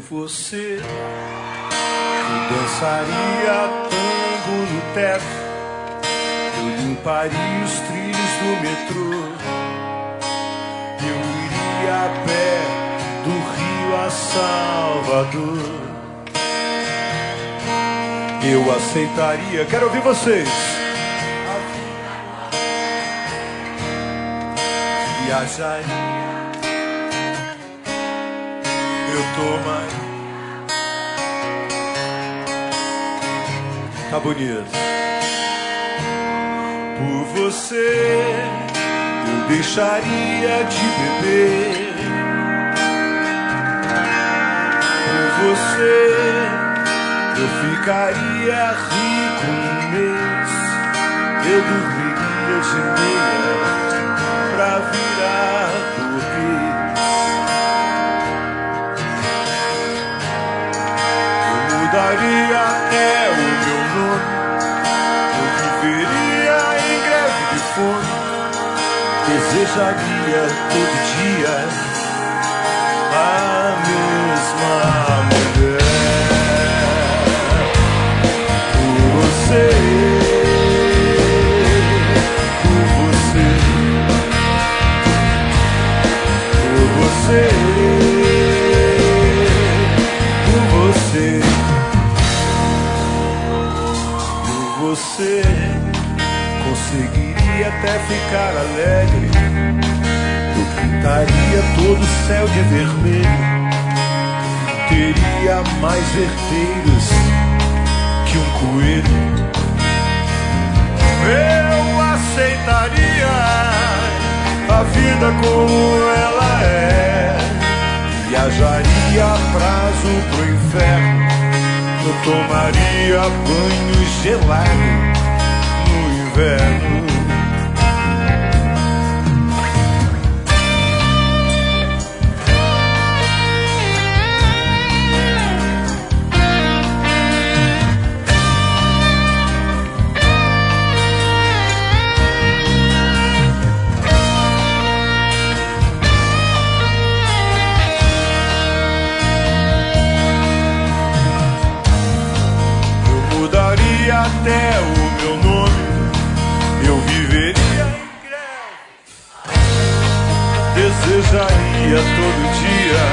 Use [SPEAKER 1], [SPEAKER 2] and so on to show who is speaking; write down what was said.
[SPEAKER 1] você. Eu dançaria tango no teto, eu limparia os trilhos do metrô, eu iria a pé do Rio a Salvador. Eu aceitaria, quero ouvir vocês. Viajaria, eu tomaria. Tá bonito. Por você, eu deixaria de beber. Por você, eu ficaria rico um mês. Eu dormiria de meia pra virar burguês. Eu mudaria até o meu nome. Eu viveria em greve de fome. Desejaria todo dia a mesma mulher. Você conseguiria até ficar alegre. Eu pintaria todo o céu de vermelho. Teria mais herdeiros que um coelho. Eu aceitaria a vida como ela é. Viajaria a prazo pro inferno. Eu tomaria banho gelado no inverno. Até o meu nome, eu viveria em greve. Desejaria todo dia